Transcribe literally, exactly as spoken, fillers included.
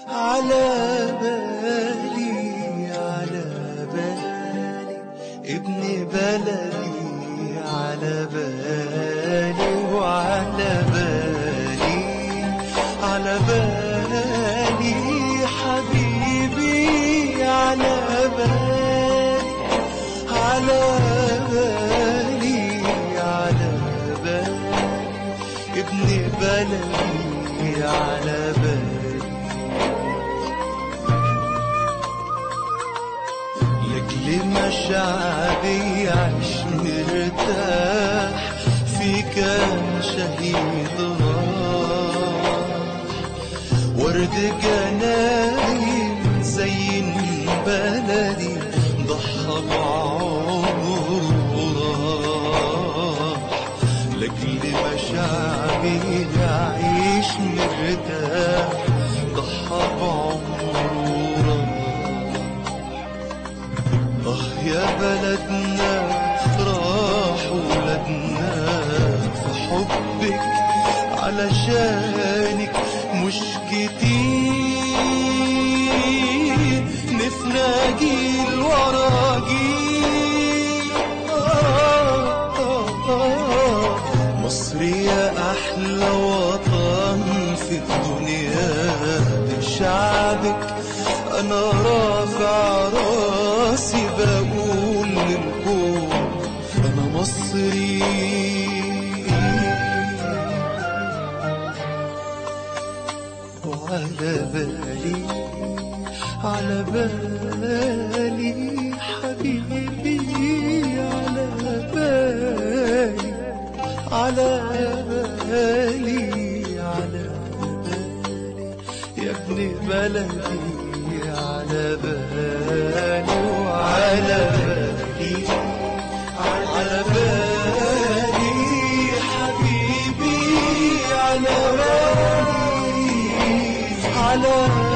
على بالي على بالي ابن بلدي على بالي وعلى بالي على بالي حبيبي على بالي على بالي على بالي ابن بلدي على بالي لأجل مشاعري يعيش مرتاح في كان شهيد راح ورد جناين زين بلدي ضحى بعمره راح لأجل مشاعري يعيش مرتاح ضحى بعمره راح آه يا بلدنا راح ولادنا في حبك علشانك مش كتير نفنا جيل ورا جيل آه آه آه مصر يا أحلى وطن في الدنيا بشعبك أنا رافع راسي بقول للكون أنا مصري وعلى بالي على بالي حبيبي على بالي على بالي على بالي يا ابن بلدي على بالي وعلى بالي على بالي حبيبي على بالي على